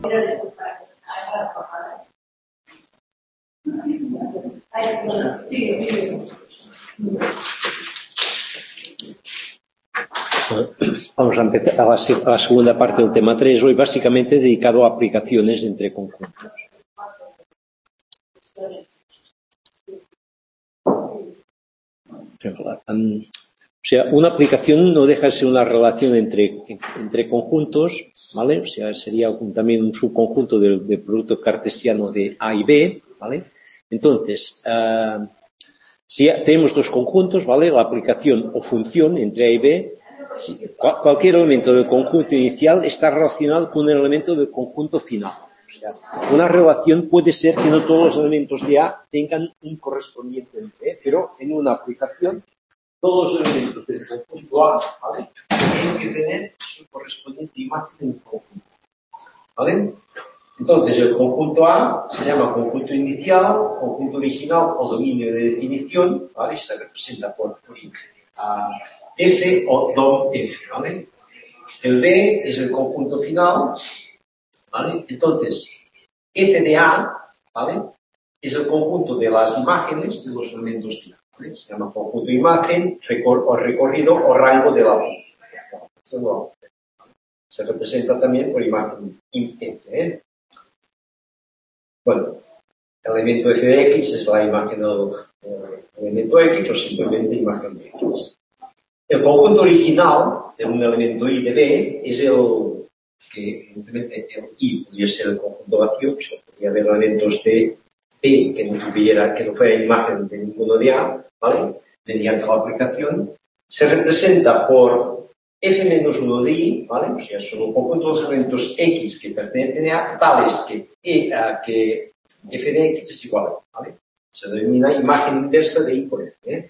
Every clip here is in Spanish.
Vamos a empezar a la segunda parte del tema 3, hoy básicamente dedicado a aplicaciones entre conjuntos. O sea, una aplicación no deja de ser una relación entre conjuntos, ¿vale? O sea, sería también un subconjunto del producto cartesiano de A y B, ¿vale? Entonces, si tenemos dos conjuntos, ¿vale? La aplicación o función entre A y B, cualquier elemento del conjunto inicial está relacionado con un elemento del conjunto final. O sea, una relación puede ser que no todos los elementos de A tengan un correspondiente entre B, pero en una aplicación todos los elementos del conjunto A, ¿vale? Tienen que tener su correspondiente imagen en el conjunto, ¿vale? Entonces, el conjunto A se llama conjunto inicial, conjunto original o dominio de definición, ¿vale? Se representa por F o DOM F, ¿vale? El B es el conjunto final, ¿vale? Entonces, F de A, ¿vale? Es el conjunto de las imágenes de los elementos de A, ¿vale? Se llama conjunto imagen, recorrido o rango de la función. Se representa también por imagen F, ¿eh? Bueno, el elemento f de x es la imagen del elemento x o simplemente imagen de x. El conjunto original de un elemento i de b es el que, evidentemente, el i podría ser el conjunto vacío, o sea, podría haber elementos de b que no fuera imagen de ninguno de a, ¿vale? Mediante la aplicación. Se representa por f-1 de i, ¿vale? O sea, son un conjunto de elementos x que pertenecen a tales que f de x es igual a, ¿vale? Se denomina imagen inversa de i por f, ¿eh?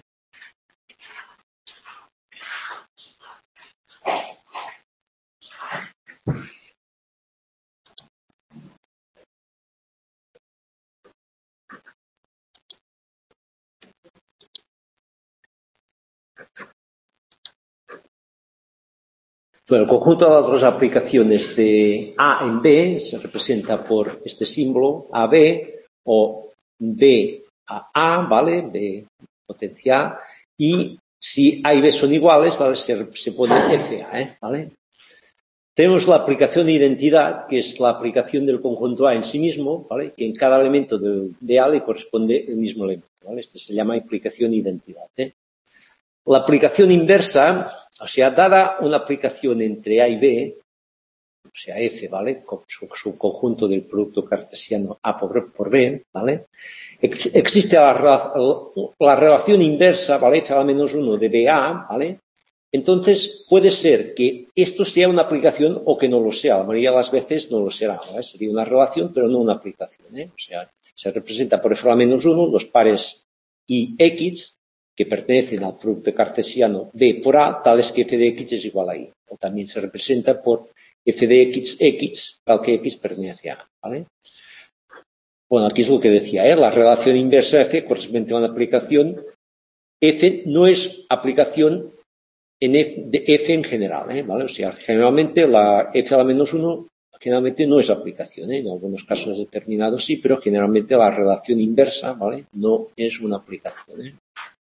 Bueno, el conjunto de las dos aplicaciones de A en B se representa por este símbolo AB o B a A, ¿vale? B potencia A. Y si A y B son iguales, ¿vale? Se pone FA, ¿vale? Tenemos la aplicación identidad, que es la aplicación del conjunto A en sí mismo, ¿vale? Que en cada elemento de A le corresponde el mismo elemento, ¿vale? Este se llama aplicación identidad, ¿eh? La aplicación inversa, o sea, dada una aplicación entre A y B, o sea, F, ¿vale? Con su conjunto del producto cartesiano A por B, ¿vale? Existe la relación inversa, ¿vale? F a la menos 1 de BA, ¿vale? Entonces, puede ser que esto sea una aplicación o que no lo sea. La mayoría de las veces no lo será, ¿vale? Sería una relación, pero no una aplicación, ¿eh? O sea, se representa por F a la menos 1 los pares I, X, que pertenecen al producto cartesiano B por A, tales que f de x es igual a i. O también se representa por f de x, tal que x pertenece a A, ¿vale? Bueno, aquí es lo que decía, ¿eh? La relación inversa f corresponde a una aplicación. F no es aplicación de f en general, ¿eh? ¿Vale? O sea, generalmente la f a la menos 1 generalmente no es aplicación, ¿eh? En algunos casos determinados sí, pero generalmente la relación inversa, ¿vale? No es una aplicación, ¿eh?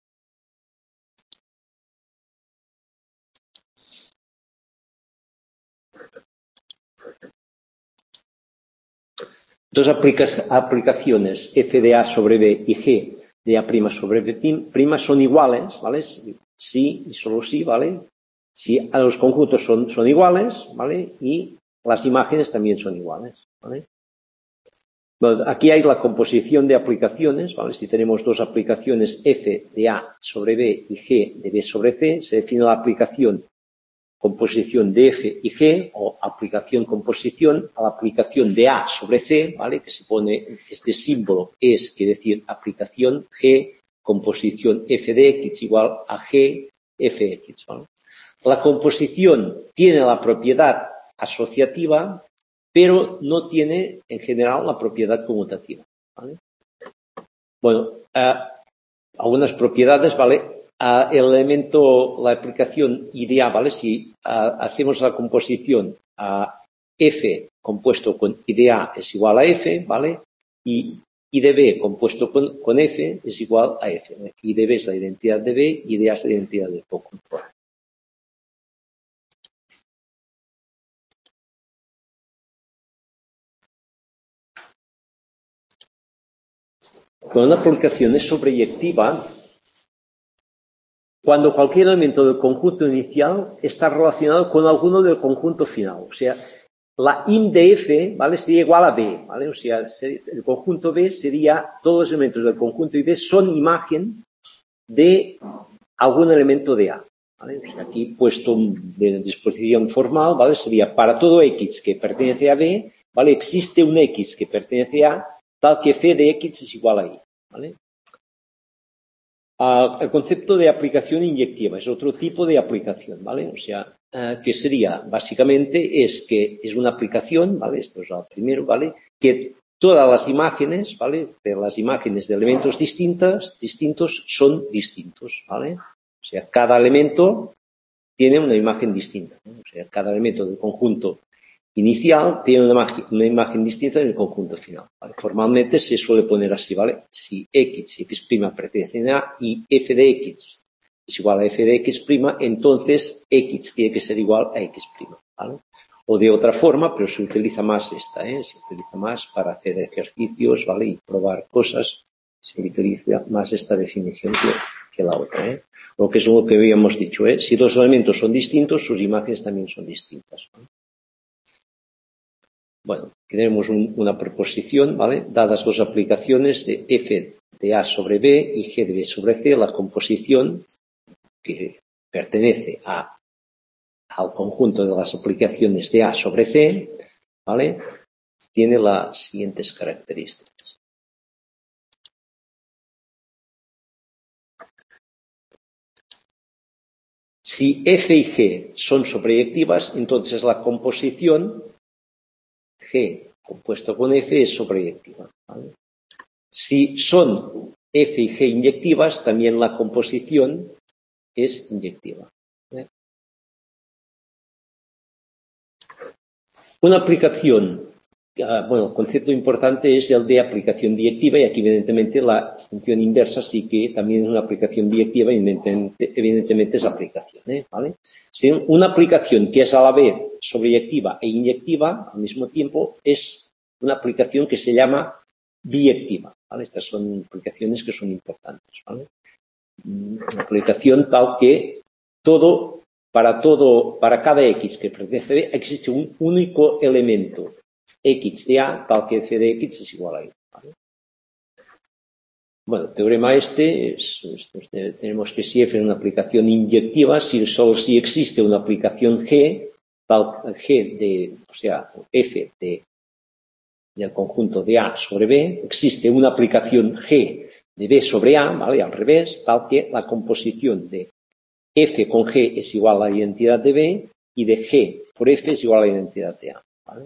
Dos aplicaciones f de A sobre B y G de A' sobre B' son iguales, ¿vale? Sí y solo sí, ¿vale? Si a los conjuntos son iguales, ¿vale? Y las imágenes también son iguales, ¿vale? Bueno, aquí hay la composición de aplicaciones, ¿vale? Si tenemos dos aplicaciones f de A sobre B y G de B sobre C, se define la aplicación composición de F y G o aplicación composición a la aplicación de A sobre C, ¿vale? Que se pone este símbolo es, quiere decir aplicación G composición F de X igual a G Fx, ¿vale? La composición tiene la propiedad asociativa, pero no tiene en general la propiedad conmutativa, ¿vale? Bueno, algunas propiedades, ¿vale? El elemento, la aplicación idea, ¿vale? Si hacemos la composición a f compuesto con I de A es igual a F, ¿vale? Y I de B compuesto con F es igual a F. I de B es la identidad de B, I de A es la identidad del conjunto A. Cuando una aplicación es sobreyectiva, cuando cualquier elemento del conjunto inicial está relacionado con alguno del conjunto final. O sea, la IM de F, ¿vale? Sería igual a B, ¿vale? O sea, el conjunto B sería, todos los elementos del conjunto B son imagen de algún elemento de A, ¿vale? O sea, aquí puesto de disposición formal, ¿vale? Sería para todo X que pertenece a B, ¿vale? Existe un X que pertenece a tal que F de X es igual a I, ¿vale? El concepto de aplicación inyectiva es otro tipo de aplicación, ¿vale? O sea, que sería, básicamente, es que es una aplicación, ¿vale? Esto es el primero, ¿vale? Que todas las imágenes, ¿vale? De las imágenes de elementos distintos son distintos, ¿vale? O sea, cada elemento tiene una imagen distinta, ¿no? O sea, cada elemento del conjunto inicial tiene una imagen distinta en el conjunto final, ¿vale? Formalmente se suele poner así, ¿vale? Si X y X' pertenecen a y F de X es igual a F de X', entonces X tiene que ser igual a X', ¿vale? O de otra forma, pero se utiliza más esta, se utiliza más para hacer ejercicios, ¿vale? Y probar cosas, se utiliza más esta definición que la otra, Lo que es lo que habíamos dicho, Si los elementos son distintos, sus imágenes también son distintas, ¿no? Bueno, tenemos una proposición, ¿vale? Dadas dos aplicaciones de F de A sobre B y G de B sobre C, la composición que pertenece al conjunto de las aplicaciones de A sobre C, ¿vale? Tiene las siguientes características. Si F y G son sobreyectivas, entonces la composición G compuesto con F es sobreyectiva, ¿vale? Si son F y G inyectivas, también la composición es inyectiva. Una aplicación, bueno, el concepto importante es el de aplicación biyectiva y aquí evidentemente la función inversa sí que también es una aplicación biyectiva y evidentemente es aplicación, ¿vale? Si una aplicación que es a la vez sobreyectiva e inyectiva al mismo tiempo es una aplicación que se llama biyectiva, ¿vale? Estas son aplicaciones que son importantes, ¿vale? Una aplicación tal que para cada X que pertenece a B, existe un único elemento X de A, tal que F de X es igual a I, ¿vale? Bueno, el teorema tenemos que si F es una aplicación inyectiva, solo si existe una aplicación G, o sea, F del conjunto de A sobre B, existe una aplicación G de B sobre A, ¿vale? Al revés, tal que la composición de F con G es igual a la identidad de B y de G por F es igual a la identidad de A, ¿vale?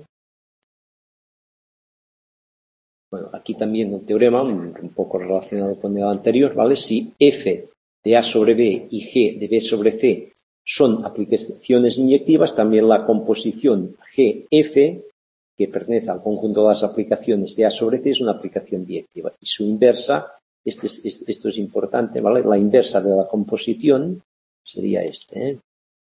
Bueno, aquí también el teorema, un poco relacionado con el anterior, ¿vale? Si F de A sobre B y G de B sobre C son aplicaciones inyectivas, también la composición GF, que pertenece al conjunto de las aplicaciones de A sobre C, es una aplicación biyectiva. Y su inversa, esto es importante, ¿vale? La inversa de la composición sería este,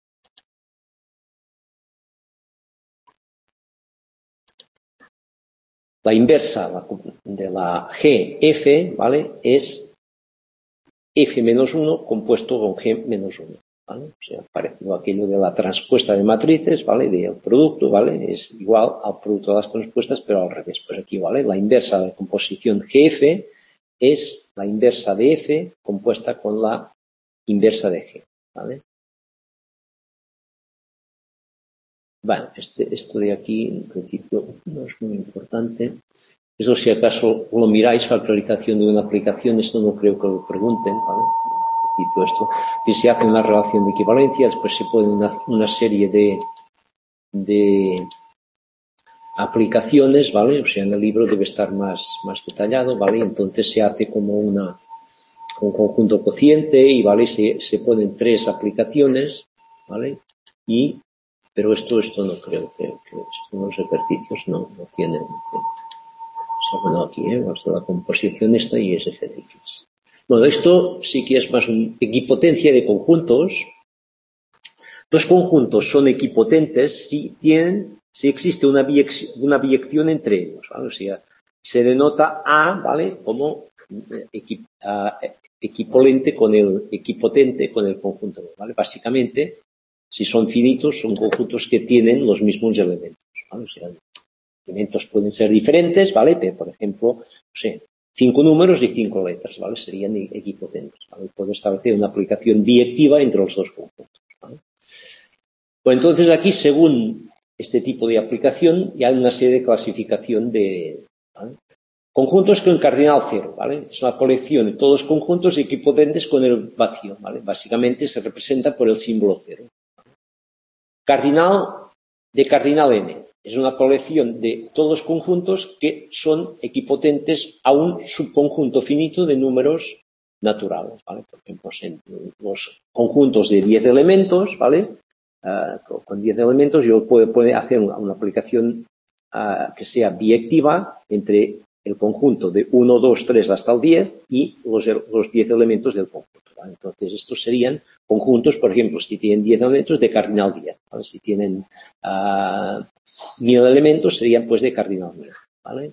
La inversa de la GF, ¿vale? Es F menos 1 compuesto con G menos 1, ¿vale? O sea, parecido a aquello de la transpuesta de matrices, ¿vale? Del producto, ¿vale? Es igual al producto de las transpuestas, pero al revés. Pues aquí, ¿vale? La inversa de composición GF es la inversa de F compuesta con la inversa de G, ¿vale? Bueno, esto de aquí, en principio, no es muy importante. Eso si acaso lo miráis, factorización de una aplicación, esto no creo que lo pregunten, ¿vale? En principio esto, que se hace una relación de equivalencia, después se pone una serie de aplicaciones, ¿vale? O sea, en el libro debe estar más detallado, ¿vale? Entonces se hace como un conjunto cociente y, ¿vale? Se ponen 3 aplicaciones, ¿vale? Y Pero esto no creo que los ejercicios no tienen. O sea, bueno, aquí, la composición esta y es f de x. Bueno, esto sí que es más una equipotencia de conjuntos. Los conjuntos son equipotentes si existe una biyección entre ellos, ¿vale? O sea, se denota A, ¿vale? Como equipotente con el conjunto, ¿vale? Básicamente, si son finitos, son conjuntos que tienen los mismos elementos, ¿vale? O sea, elementos pueden ser diferentes, ¿vale? Pero, por ejemplo, no sé, 5 números y 5 letras, ¿vale? Serían equipotentes, ¿vale? Puedo establecer una aplicación biyectiva entre los dos conjuntos, ¿vale? Pues entonces aquí, según este tipo de aplicación, ya hay una serie de clasificación ¿vale? Conjuntos con cardinal cero, ¿vale? Es una colección de todos los conjuntos equipotentes con el vacío, ¿vale? Básicamente se representa por el símbolo cero. Cardinal n. Es una colección de todos los conjuntos que son equipotentes a un subconjunto finito de números naturales, ¿vale? Por ejemplo, los conjuntos de 10 elementos, ¿vale? Con 10 elementos yo puedo hacer una aplicación que sea biyectiva entre el conjunto de 1, 2, 3 hasta el 10 y los 10 elementos del conjunto, ¿vale? Entonces estos serían conjuntos, por ejemplo, si tienen 10 elementos de cardinal 10, ¿vale? Si tienen 1000 elementos serían pues de cardinal 1000, ¿vale?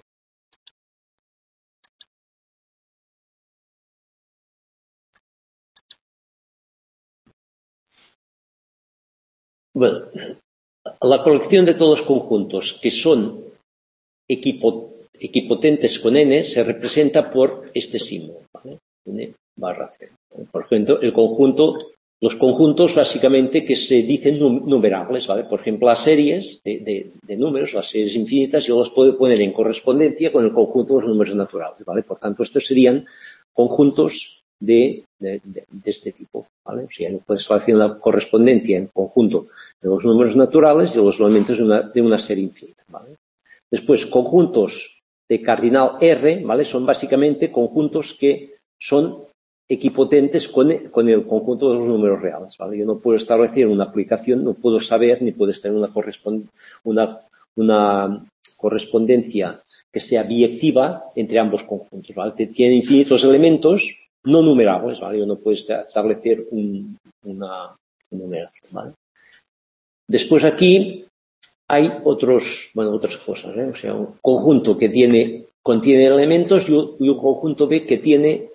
Bueno, la colección de todos los conjuntos que son equipotentes con n se representa por este símbolo, ¿vale? N barra 0. Por ejemplo, los conjuntos básicamente que se dicen numerables, ¿vale? Por ejemplo, las series de números, las series infinitas, yo las puedo poner en correspondencia con el conjunto de los números naturales, ¿vale? Por tanto, estos serían conjuntos de este tipo, ¿vale? O sea, yo puedo establecer una correspondencia en el conjunto de los números naturales y los elementos de una serie infinita, ¿vale? Después, conjuntos de cardinal R, ¿vale? Son básicamente conjuntos que son equipotentes con el conjunto de los números reales, ¿vale? Yo no puedo establecer una aplicación, no puedo saber ni puedo tener una correspondencia que sea biyectiva entre ambos conjuntos, ¿vale? Tiene infinitos elementos no numerables, ¿vale? Yo no puedo establecer una enumeración, ¿vale? Después aquí hay otras cosas, ¿eh? O sea, un conjunto que contiene elementos y un conjunto B que tiene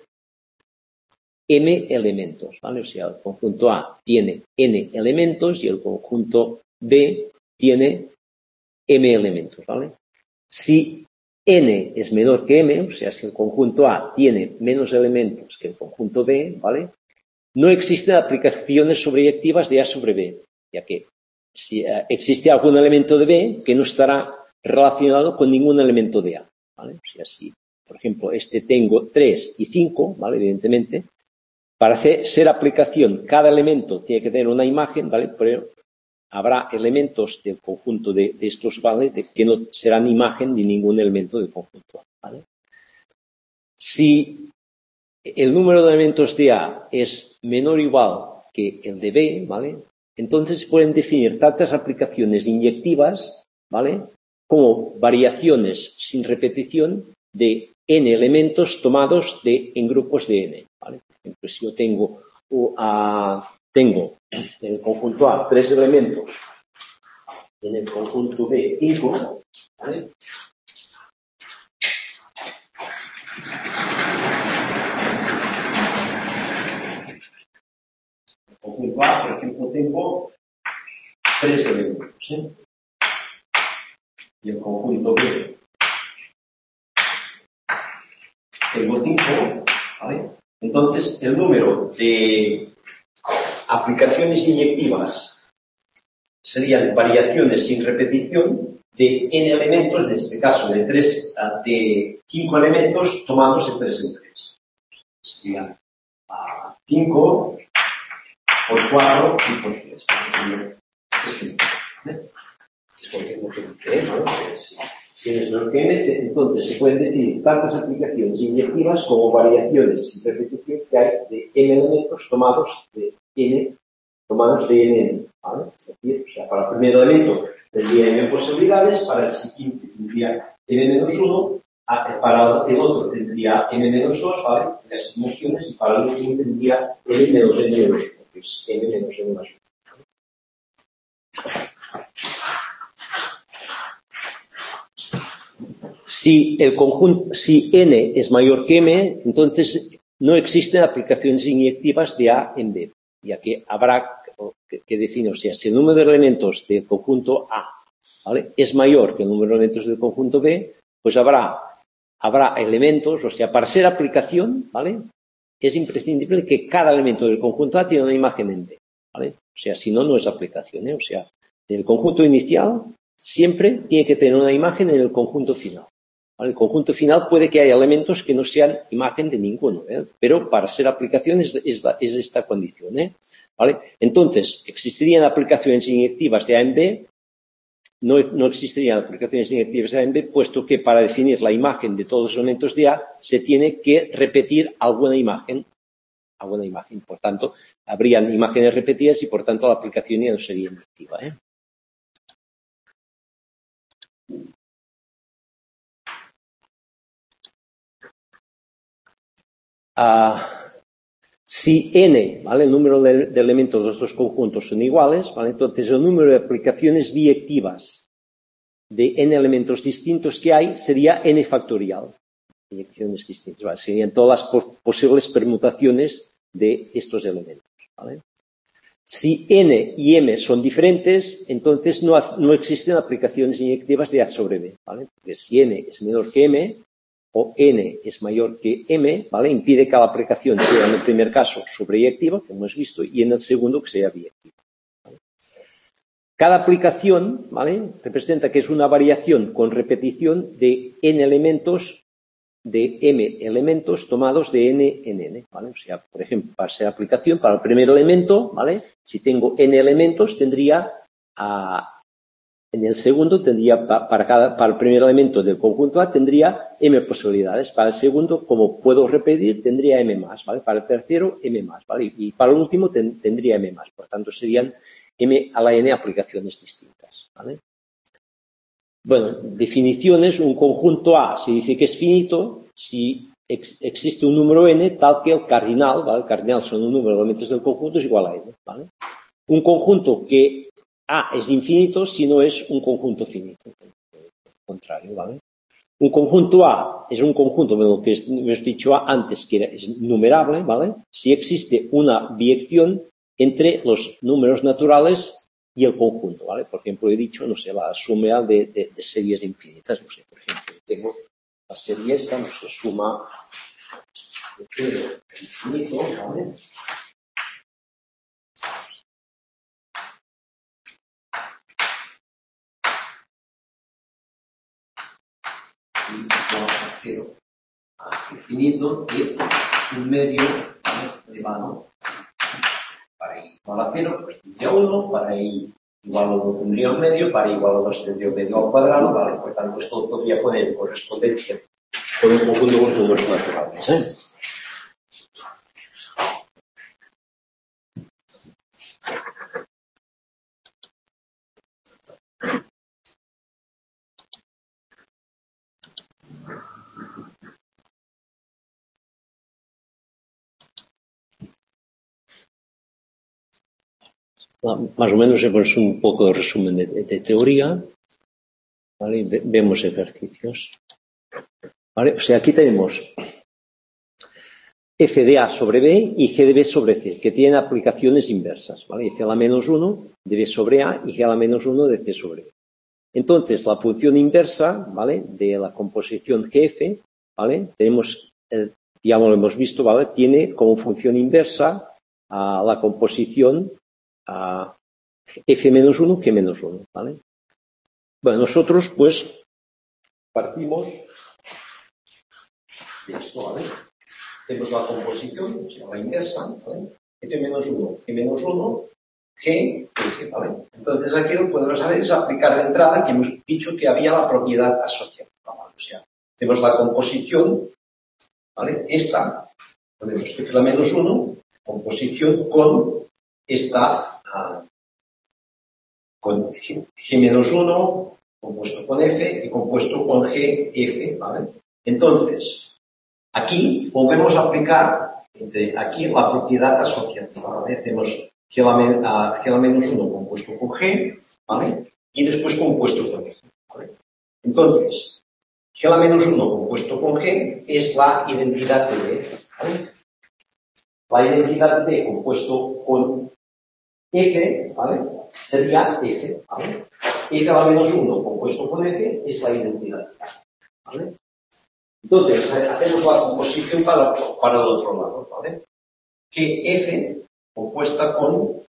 m elementos, ¿vale? O sea, el conjunto A tiene n elementos y el conjunto B tiene m elementos, ¿vale? Si n es menor que m, o sea, si el conjunto A tiene menos elementos que el conjunto B, ¿vale? No existen aplicaciones sobreyectivas de A sobre B, ya que si existe algún elemento de B que no estará relacionado con ningún elemento de A, ¿vale? O sea, si, por ejemplo, tengo 3 y 5, ¿vale? Evidentemente, para ser aplicación, cada elemento tiene que tener una imagen, ¿vale? Pero habrá elementos del conjunto de estos, ¿vale? Que no serán imagen de ningún elemento del conjunto, ¿vale? Si el número de elementos de A es menor o igual que el de B, ¿vale? Entonces pueden definir tantas aplicaciones inyectivas, ¿vale? Como variaciones sin repetición de n elementos tomados en grupos de n, ¿vale? Por ejemplo, si yo tengo en el conjunto A 3 elementos, en el conjunto B 5, ¿vale? Conjunto A, por ejemplo, tengo 3 elementos, ¿eh? Y el conjunto B tengo 5, ¿vale? Entonces, el número de aplicaciones inyectivas serían variaciones sin repetición de n elementos, en este caso de 5 elementos tomados de 3 en 3. Serían 5 por 4 y por 3. Es lo que dice, ¿no? Si es lo que n, entonces se pueden decir tantas aplicaciones inyectivas como variaciones sin repetición que hay de n elementos tomados de n tomados de n, ¿vale? Es decir, o sea, para el primer elemento tendría n posibilidades, para el siguiente tendría n-1, para el otro tendría n-2, ¿vale? Las simulaciones, y para el último tendría n-n-1, que es n-n más 1. Si n es mayor que m, entonces no existen aplicaciones inyectivas de A en B, ya que habrá que definir, o sea, si el número de elementos del conjunto A, ¿vale?, es mayor que el número de elementos del conjunto B, pues habrá elementos, o sea, para ser aplicación, ¿vale?, es imprescindible que cada elemento del conjunto A tiene una imagen en B, ¿vale? O sea, si no, no es aplicación, ¿eh? O sea, el conjunto inicial siempre tiene que tener una imagen en el conjunto final. ¿Vale? El conjunto final puede que haya elementos que no sean imagen de ninguno, ¿eh? Pero para ser aplicación es esta condición, ¿eh? ¿Vale? Entonces, existirían aplicaciones inyectivas de A en B. No existirían aplicaciones inyectivas de A en B, puesto que para definir la imagen de todos los elementos de A se tiene que repetir alguna imagen. Por tanto, habrían imágenes repetidas y, por tanto, la aplicación ya no sería inyectiva, ¿eh? Si n, ¿vale?, el número de elementos de los dos conjuntos son iguales, ¿vale?, entonces el número de aplicaciones biyectivas de n elementos distintos que hay sería n factorial. Inyecciones distintas, ¿vale? Serían todas las posibles permutaciones de estos elementos, ¿vale? Si n y m son diferentes, entonces no existen aplicaciones inyectivas de A sobre B, ¿vale? Porque si n es menor que m, o n es mayor que m, ¿vale?, impide que la aplicación sea en el primer caso sobreyectiva, como hemos visto, y en el segundo que sea biyectiva, ¿vale? Cada aplicación, ¿vale?, representa que es una variación con repetición de n elementos, de m elementos tomados de n en n, ¿vale? O sea, por ejemplo, para ser aplicación, para el primer elemento, ¿vale?, si tengo n elementos, tendría en el segundo tendría, para el primer elemento del conjunto A, tendría m posibilidades. Para el segundo, como puedo repetir, tendría m más, ¿vale? Para el tercero, m más, ¿vale? Y para el último tendría m más. Por tanto, serían m a la n aplicaciones distintas, ¿vale? Bueno, definiciones. Un conjunto A se dice que es finito si existe un número n tal que el cardinal, ¿vale? El cardinal son un número de elementos del conjunto, es igual a n, ¿vale? Un conjunto que A es infinito si no es un conjunto finito. Al contrario, ¿vale? Un conjunto A es un conjunto de lo que hemos dicho antes, que es numerable, ¿vale?, si existe una biyección entre los números naturales y el conjunto, ¿vale? Por ejemplo, he dicho, no sé, la suma de series infinitas, no sé, por ejemplo, tengo la serie esta, no sé, suma de infinito, ¿vale? Y vamos a 0 a infinito y un medio, ¿vale?, de mano. Para i igual a 0, pues tendría 1, para i igual a 1 tendría un medio, para i igual a 2 tendría un medio al cuadrado, ¿vale? Por tanto, esto podría poner en correspondencia con un conjunto de los números naturales, ¿eh? Más o menos hemos un poco de resumen de teoría, ¿vale? Vemos ejercicios, ¿vale? O sea, aquí tenemos f de A sobre B y g de B sobre C, que tienen aplicaciones inversas, ¿vale? F a la menos 1 de B sobre A y g a la menos 1 de C sobre B. Entonces, la función inversa, ¿vale?, de la composición GF, ¿vale?, tenemos, ya lo hemos visto, ¿vale?, tiene como función inversa a la composición a F menos 1, G menos 1, ¿vale? Bueno, nosotros, pues, partimos de esto, ¿vale? Tenemos la composición, o sea, la inversa, ¿vale?, F menos 1, G menos 1, G, F, ¿vale? Entonces aquí lo que podemos hacer es aplicar de entrada que hemos dicho que había la propiedad asociada, ¿vale? O sea, tenemos la composición, ¿vale? Esta, ponemos F a la menos 1, composición con esta con G-1 compuesto con F y compuesto con GF, ¿vale? Entonces, aquí volvemos a aplicar aquí la propiedad asociativa, ¿vale? Tenemos G-1 compuesto con G, ¿vale? Y después compuesto con F, ¿vale? Entonces, G-1 compuesto con G es la identidad de D, ¿vale? La identidad de D compuesto con F, ¿vale? Sería F, ¿vale? F-1 compuesto con F es la identidad, ¿vale? Entonces, hacemos la composición para el otro lado, ¿vale? Que F compuesta con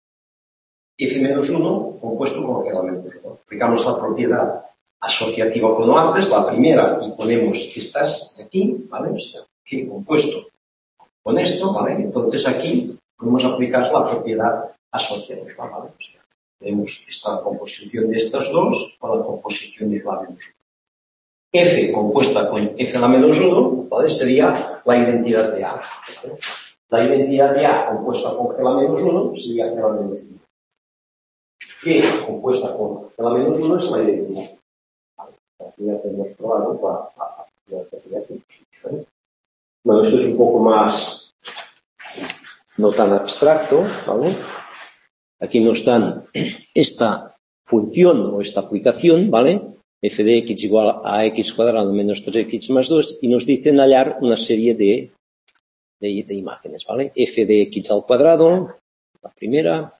F-1 compuesto con G-1. Aplicamos la propiedad asociativa como antes, la primera, y ponemos que estás aquí, ¿vale? O sea, que compuesto con esto, ¿vale? Entonces aquí podemos aplicar la propiedad asociativa, ¿vale? O sea, tenemos esta composición de estas dos con la composición de G-1. F compuesta con F-1, ¿vale? Sería la identidad de A, ¿vale? La identidad de A compuesta con G-1 sería G-1. G compuesta con G-1 es la identidad. ¿Vale? Aquí ya tenemos probado para aquí. ¿Vale? Bueno, esto es un poco más, no tan abstracto, ¿vale? Aquí nos dan esta función o esta aplicación, ¿vale? F de x igual a x cuadrado menos 3x más 2 y nos dicen hallar una serie de imágenes, ¿vale? F de x al cuadrado, la primera.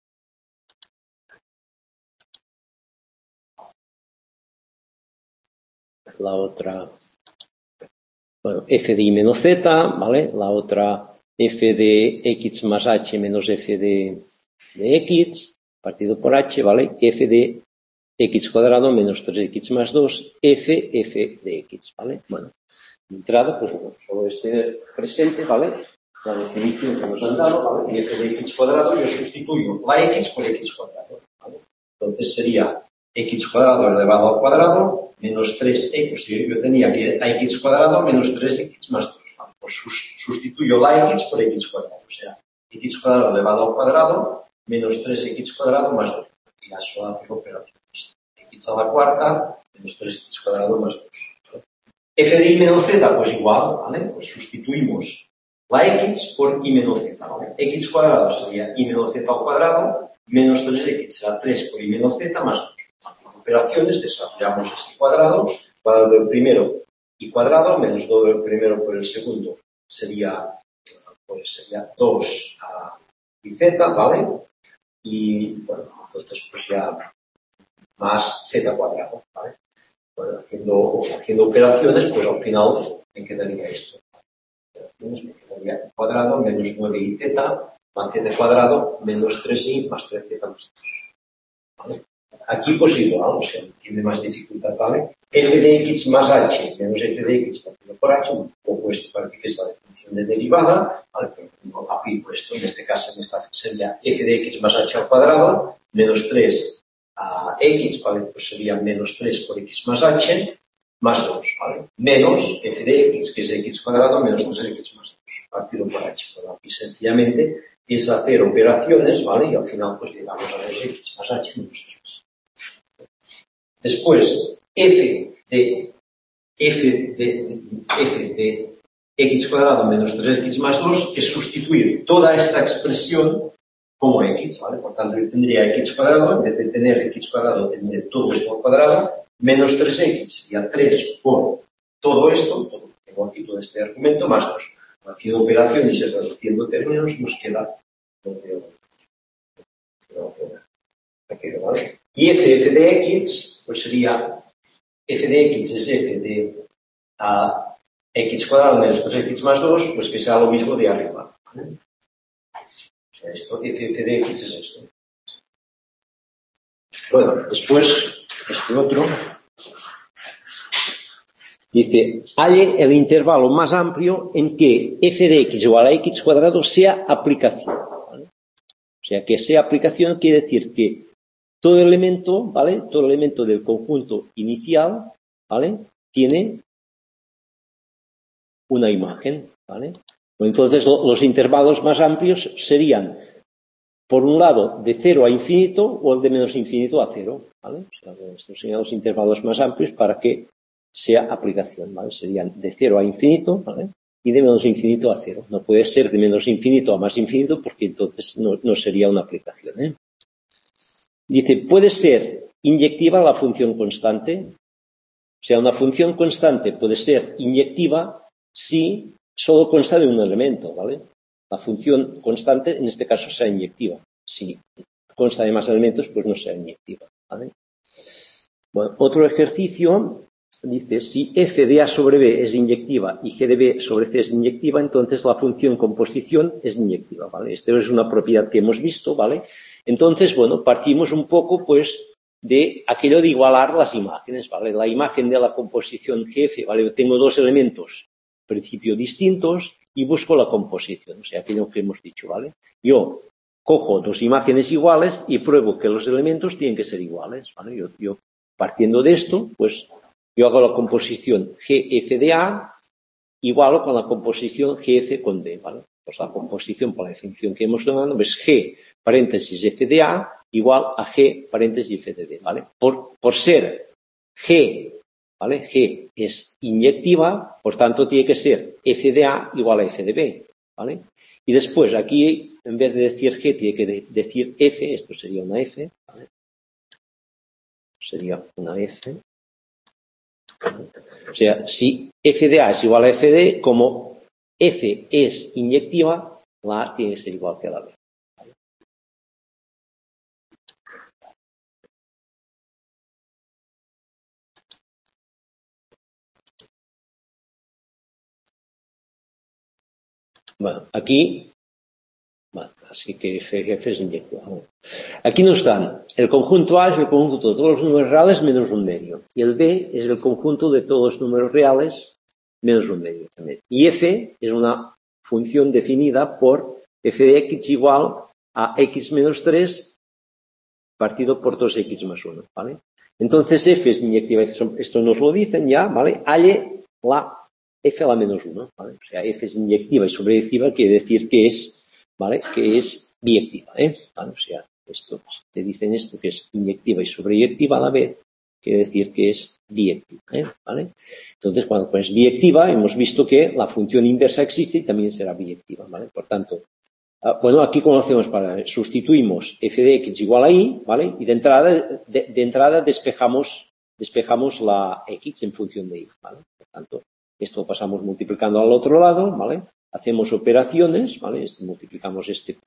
La otra, bueno, f de y menos z, ¿vale? La otra, f de x más h menos f de x, partido por h, ¿vale? F de x cuadrado menos 3x más 2, f de x, ¿vale? Bueno, de entrada, pues bueno, solo este presente, ¿vale? La definición que nos han dado, ¿vale? Y f de x cuadrado, yo sustituyo la x por x cuadrado, ¿vale? Entonces sería x cuadrado elevado al cuadrado menos 3x. Yo tenía que a x cuadrado menos 3x más 2. ¿Vale? Pues sustituyo la x por x cuadrado. O sea, x cuadrado elevado al cuadrado menos 3x cuadrado más 2. Y ya solo hacer operaciones. X a la cuarta menos 3x cuadrado más 2. ¿Vale? F de y menos z, pues igual, ¿vale? Pues sustituimos la x por y menos z, ¿vale? X cuadrado sería y menos z al cuadrado menos 3x será 3 por y menos z más 2. Operaciones, desarrollamos este cuadrado del primero y cuadrado menos 2 del primero por el segundo sería 2 y z, ¿vale? Y bueno, entonces pues ya más z cuadrado, ¿vale? Bueno, haciendo operaciones, pues al final me quedaría esto. Operaciones me quedaría cuadrado menos 9y más z cuadrado menos 3y más 3z más 2. ¿Vale? Aquí pues igual, o sea, tiene más dificultad, ¿vale? F de x más h menos f de x partido por h, un poco esto parece que es la definición de derivada, ¿vale? Pero no aplico esto, en este caso, en esta sería f de x más h al cuadrado, menos 3 a x, ¿vale? Pues sería menos 3 por x más h, más 2, ¿vale? Menos f de x, que es x cuadrado, menos 3x más 2, partido por h. Bueno, aquí sencillamente es hacer operaciones, ¿vale? Y al final pues llegamos a 2x más h menos 3. Después, f de x cuadrado menos 3x más 2 es sustituir toda esta expresión como x, ¿vale? Por tanto, yo tendría x cuadrado, en vez de tener x cuadrado, tendría todo esto al cuadrado, menos 3x sería 3 por todo esto, todo, tengo aquí todo este argumento, más 2. Haciendo operaciones y reduciendo términos, nos queda ¿vale? Y f de x, pues sería f de x es f de x cuadrado menos 3x más 2, pues que sea lo mismo de arriba, ¿vale? O sea, esto, f de x es esto. Bueno, después, este otro dice, halle el intervalo más amplio en que f de x igual a x cuadrado sea aplicación, ¿vale? O sea, que sea aplicación quiere decir que todo elemento, ¿vale? Todo elemento del conjunto inicial, ¿vale? Tiene una imagen, ¿vale? Entonces, los intervalos más amplios serían por un lado, de 0 a infinito o el de menos infinito a 0, ¿vale? O sea, estos serían los intervalos más amplios para que sea aplicación, ¿vale? Serían de 0 a infinito, ¿vale? Y de menos infinito a 0. No puede ser de menos infinito a más infinito porque entonces no sería una aplicación, ¿eh? Dice, puede ser inyectiva la función constante. O sea, una función constante puede ser inyectiva si solo consta de un elemento, ¿vale? La función constante, en este caso, será inyectiva. Si consta de más elementos, pues no será inyectiva, ¿vale? Bueno, otro ejercicio dice, si f de a sobre b es inyectiva y g de b sobre c es inyectiva, entonces la función composición es inyectiva, ¿vale? Esta es una propiedad que hemos visto, ¿vale? Entonces, bueno, partimos un poco, pues, de aquello de igualar las imágenes, ¿vale? La imagen de la composición GF, ¿vale? Tengo dos elementos, en principio distintos, y busco la composición, o sea, aquello que hemos dicho, ¿vale? Yo cojo dos imágenes iguales y pruebo que los elementos tienen que ser iguales, ¿vale? Yo partiendo de esto, pues, yo hago la composición GF de A igual con la composición GF con B, ¿vale? Pues la composición por la definición que hemos tomado es G paréntesis F de A igual a G paréntesis F de B, ¿vale? Por ser G, ¿vale? G es inyectiva, por tanto tiene que ser F de A igual a F de B, ¿vale? Y después aquí, en vez de decir G, tiene que decir F, esto sería una F, ¿vale? Sería una F. O sea, si F de A es igual a F de E, como F es inyectiva, la A tiene que ser igual que la B. Bueno, aquí, bueno, así que F es inyectiva. Bueno. Aquí nos dan, el conjunto A es el conjunto de todos los números reales menos un medio. Y el B es el conjunto de todos los números reales menos un medio también. Y F es una función definida por f de x igual a x menos 3 partido por 2x más 1, ¿vale? Entonces f es inyectiva, esto nos lo dicen ya, ¿vale? Halle la f a la menos 1, ¿vale? O sea, f es inyectiva y sobreyectiva, quiere decir que es, ¿vale? Que es biyectiva, ¿eh? ¿Vale? O sea, esto, te dicen esto que es inyectiva y sobreyectiva a la vez, quiere decir que es biyectiva, ¿vale? Entonces, cuando pones biyectiva, hemos visto que la función inversa existe y también será biyectiva, ¿vale? Por tanto, bueno, aquí conocemos sustituimos f de x igual a y, ¿vale? Y de entrada despejamos la x en función de y, ¿vale? Por tanto, esto lo pasamos multiplicando al otro lado, ¿vale? Hacemos operaciones, ¿vale? Multiplicamos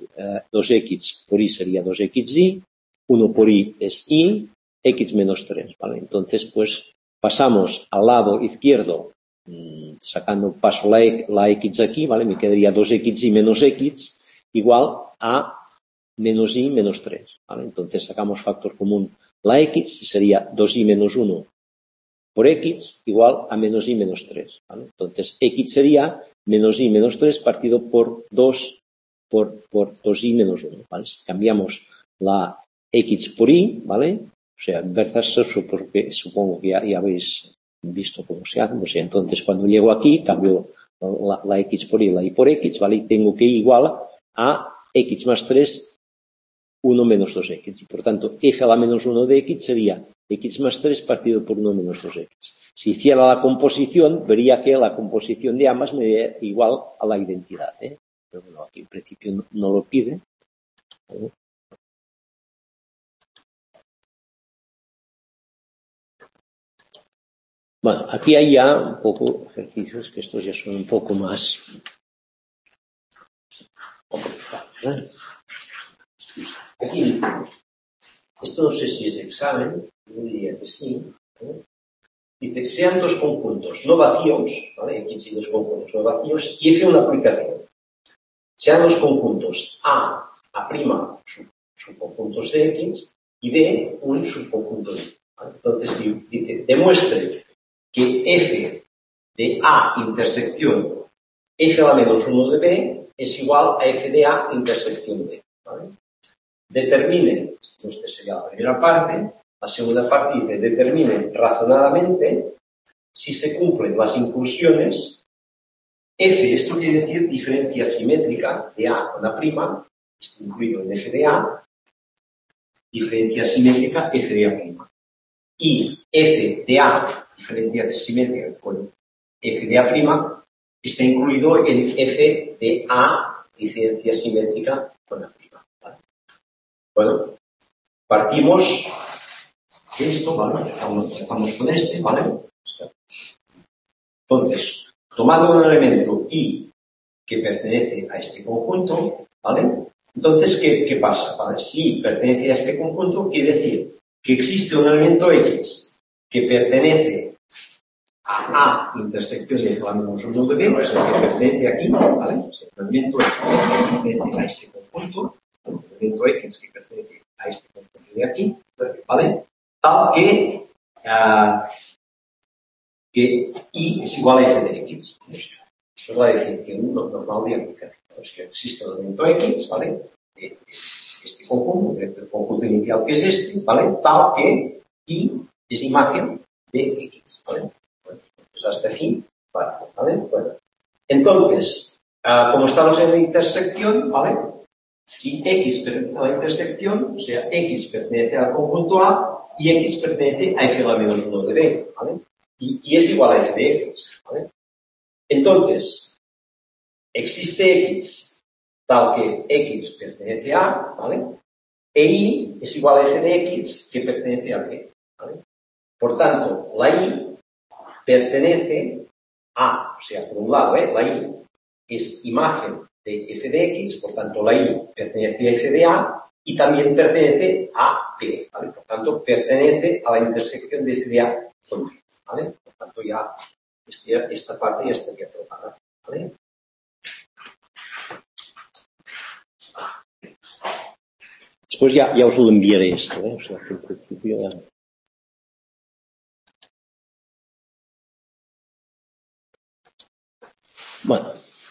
2x por y sería 2xy, 1 por y es y, x menos 3, ¿vale? Entonces, pues, pasamos al lado izquierdo, sacando paso la x aquí, ¿vale? Me quedaría 2xy menos x, igual a menos y menos 3, ¿vale? Entonces sacamos factor común la x y sería 2y menos 1 por x igual a menos y menos 3, ¿vale? Entonces x sería menos y menos 3 partido por 2 por 2y menos 1, ¿vale? Si cambiamos la x por y, ¿vale? O sea, inversas, supongo que ya habéis visto cómo se hace. O sea, entonces cuando llego aquí, cambio la x por y, la y por x, ¿vale? Y tengo que y igual a x más 3, 1 menos 2x. Y por tanto, f a la menos 1 de x sería x más 3 partido por 1 menos 2x. Si hiciera la composición, vería que la composición de ambas me da igual a la identidad, ¿eh? Pero bueno, aquí en principio no lo pide, ¿eh? Bueno, aquí hay ya un poco ejercicios que estos ya son un poco más complicados, ¿eh? Aquí, esto no sé si es de examen, yo diría que sí, ¿eh? Dice, sean dos conjuntos no vacíos, ¿vale? Aquí sí dos conjuntos no vacíos, y F una aplicación. Sean los conjuntos A prima subconjuntos de X y B un subconjunto de X, ¿vale? Entonces dice, demuestre que F de A intersección F a la menos 1 de B es igual a F de A intersección B, ¿vale? Determine, esta sería la primera parte, la segunda parte dice, determine razonadamente si se cumplen las inclusiones F, esto quiere decir diferencia simétrica de A con A', está incluido en f de A, diferencia simétrica f de A'. Y f de A, diferencia simétrica con f de A', está incluido en f de A, diferencia simétrica con A'. ¿Vale? Bueno, partimos de esto, ¿vale? Empezamos con este, ¿vale? Entonces, tomando un elemento I que pertenece a este conjunto, ¿vale? Entonces, ¿qué pasa? ¿Vale? Si pertenece a este conjunto, quiere decir que existe un elemento X que pertenece a A intersección de -1 de B, o sea, que pertenece aquí, ¿vale? O sea, el elemento X que pertenece a este conjunto, el elemento X que pertenece a este conjunto de aquí, ¿vale? Tal que I es igual a f de X. Esto es la definición normal de aplicación. O sea, existe un elemento X, ¿vale? De este conjunto, el conjunto inicial que es este, ¿vale? Tal que I es imagen de X, ¿vale? Bueno, pues hasta aquí, ¿vale? Bueno. Entonces, como estamos en la intersección, ¿vale? Si X pertenece a la intersección, o sea, X pertenece al conjunto A y X pertenece a f de la menos 1 de B, ¿vale? Y es igual a f de X, ¿vale? Entonces, existe X tal que X pertenece a, ¿vale? E Y es igual a f de X que pertenece a B, ¿vale? Por tanto, la Y pertenece a, o sea, por un lado, la Y es imagen de f de X, por tanto, la Y pertenece a f de A y también pertenece a B, ¿vale? Por tanto, pertenece a la intersección de f de A con B, ¿vale? Por tanto, ya esta parte ya estaría preparada, ¿vale? Después ya os lo enviaré esto, ¿eh? O sea, que en principio ya... Bueno.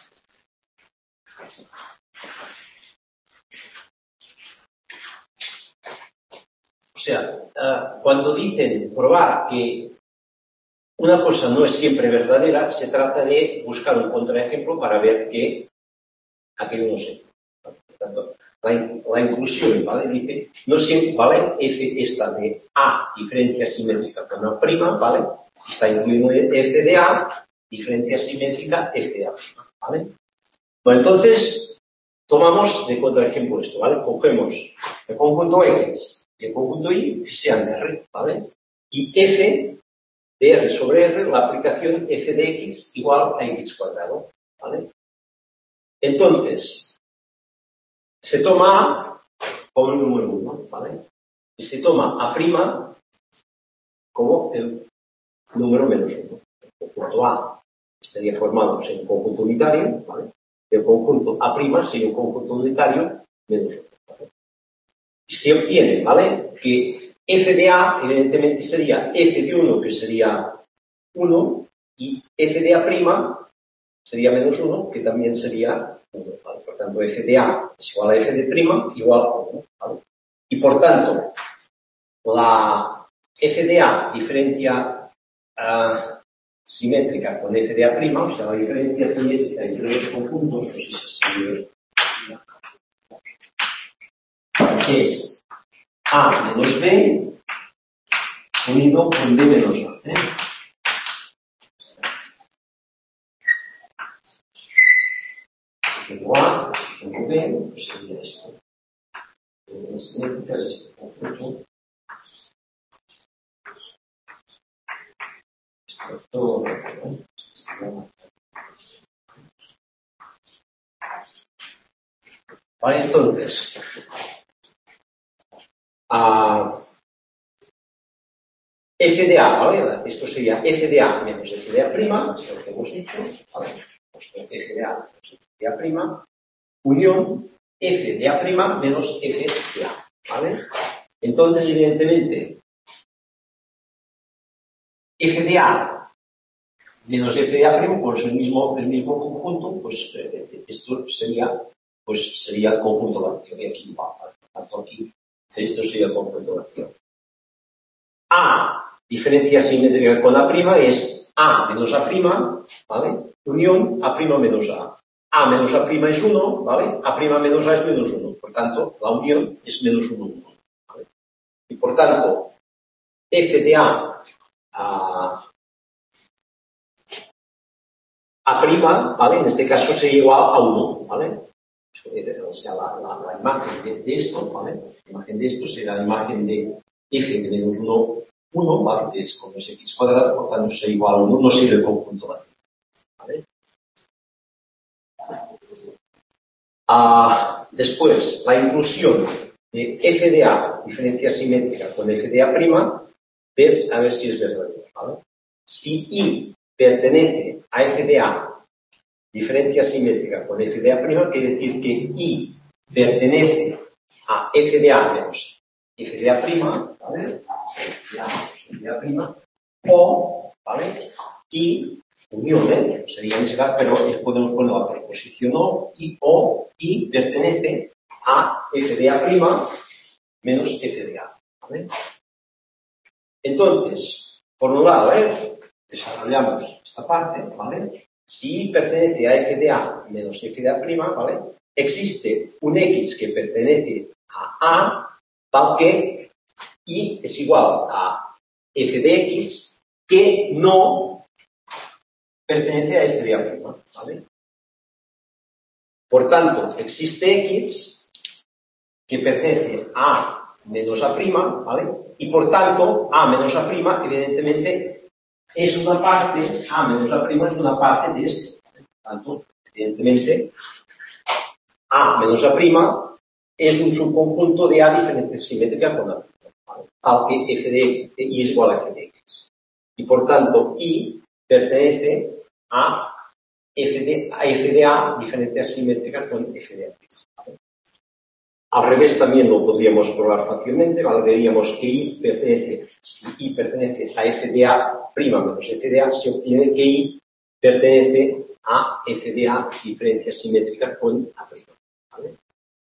O sea, cuando dicen probar que una cosa no es siempre verdadera, se trata de buscar un contraejemplo para ver que aquello no se. Por tanto, la inclusión, ¿vale? Dice, no siempre, ¿vale? F esta de A, diferencia simétrica con A', ¿vale? Está incluido F de A, diferencia simétrica F de A', ¿vale? Bueno, entonces, tomamos de contraejemplo esto, ¿vale? Cogemos el conjunto X y el conjunto Y que sean R, ¿vale? Y F de R sobre R, la aplicación F de X igual a X cuadrado, ¿vale? Entonces, se toma A como el número 1, ¿vale? Y se toma A' como el número menos 1. El conjunto A estaría formado en un conjunto unitario, ¿vale? Y el conjunto A' sería un conjunto unitario menos 1, ¿vale? Y se obtiene, ¿vale? Que F de A, evidentemente, sería F de 1, que sería 1, y F de A' sería menos 1, que también sería 1, ¿vale? Por tanto, F de A es igual a F de prima igual a 1, ¿vale? Y por tanto, la F de A diferencia simétrica con F de A', o sea, la diferencia simétrica entre los conjuntos, pues eso es A menos B unido con B menos A, ¿eh? Tengo A, tengo B, pues sería esto. La simétrica es este conjunto. Esto todo, ¿eh? Vale, entonces, F de A, ¿vale? Esto sería F de A menos F de A', es lo que hemos dicho, ¿vale? F de A menos F de A', unión F de A' menos F de A, ¿vale? Entonces, evidentemente, F de A menos F de A', pues el mismo conjunto, pues esto sería el conjunto vacío, y aquí va, ¿vale? Por tanto, aquí, esto sería el conjunto vacío. A, diferencia simétrica con A' es A menos A', ¿vale? Unión A' menos A. A menos A' es 1, ¿vale? A' menos A es menos 1. Por tanto, la unión es menos 1, 1. ¿Vale? Y por tanto, f de A', ¿vale? En este caso sería igual a 1, ¿vale? O sea, la imagen de esto, ¿vale? La imagen de esto será la imagen de f de menos 1, 1, ¿vale? Que es como es x cuadrado, por tanto sería igual a 1, no sería el conjunto vacío, ¿vale? Después, la inclusión de f de A, diferencia simétrica, con f de A', a ver si es verdadero, ¿vale? Si I pertenece a f de A, diferencia simétrica con f de A', quiere decir que I pertenece a f de A menos f de A', ¿vale? F de A', o, ¿vale? I unión, sería en ese caso, pero podemos poner la proposición o I pertenece a f de A' menos f de A, ¿vale? Entonces, por un lado, desarrollamos esta parte, ¿vale? Si I pertenece a f de A menos f de A', ¿vale? Existe un x que pertenece a A, tal que I es igual a f de x que no pertenece a f de A', ¿vale? Por tanto, existe x que pertenece a menos A', ¿vale? Y por tanto, A menos A', evidentemente, es una parte, A menos A' es una parte de esto. Por tanto, evidentemente, A menos A' es un subconjunto de A diferencia simétrica con A', ¿vale? Tal que f de I es igual a f de x. Y por tanto, I pertenece a f de A diferencia simétrica con f de A', ¿vale? Al revés también lo podríamos probar fácilmente, ¿vale? Veríamos que si I pertenece a f de A' menos f de A, se obtiene que I pertenece a f de A diferencia simétrica con A', ¿vale?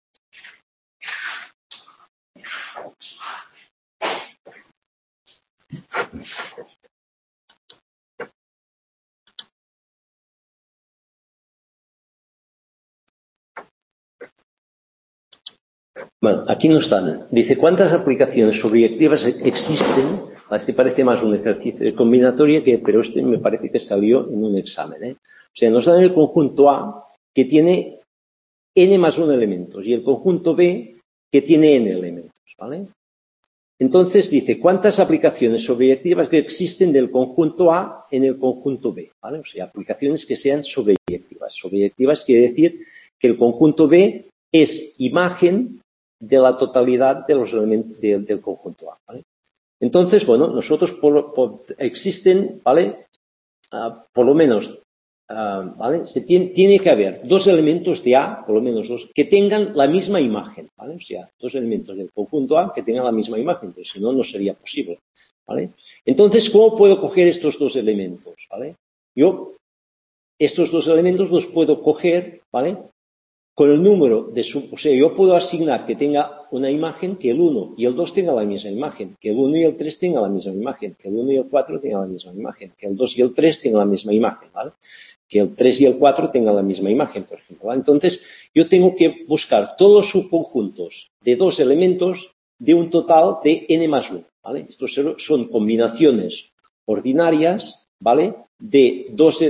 Bueno, aquí no están. Dice, ¿cuántas aplicaciones sobreactivas existen? Este parece más un ejercicio de combinatoria, pero este me parece que salió en un examen, ¿eh? O sea, nos dan el conjunto A, que tiene n más 1 elementos, y el conjunto B, que tiene n elementos, ¿vale? Entonces dice, ¿cuántas aplicaciones sobreactivas que existen del conjunto A en el conjunto B? ¿Vale? O sea, aplicaciones que sean sobreactivas. Sobreactivas quiere decir que el conjunto B es imagen de la totalidad de los elementos del conjunto A, ¿vale? Entonces, bueno, nosotros existen, ¿vale? Por lo menos, ¿vale? Tiene que haber dos elementos de A, por lo menos dos, que tengan la misma imagen, ¿vale? O sea, dos elementos del conjunto A que tengan la misma imagen, pero si no, no sería posible, ¿vale? Entonces, ¿cómo puedo coger estos dos elementos, ¿vale? Estos dos elementos los puedo coger, ¿vale? Con el número o sea, yo puedo asignar que tenga una imagen, que el 1 y el 2 tengan la misma imagen, que el 1 y el 3 tengan la misma imagen, que el 1 y el 4 tengan la misma imagen, que el 2 y el 3 tengan la misma imagen, ¿vale? Que el 3 y el 4 tengan la misma imagen, por ejemplo, ¿vale? Entonces, yo tengo que buscar todos los subconjuntos de dos elementos de un total de n más 1, ¿vale? Estos son combinaciones ordinarias, ¿vale? De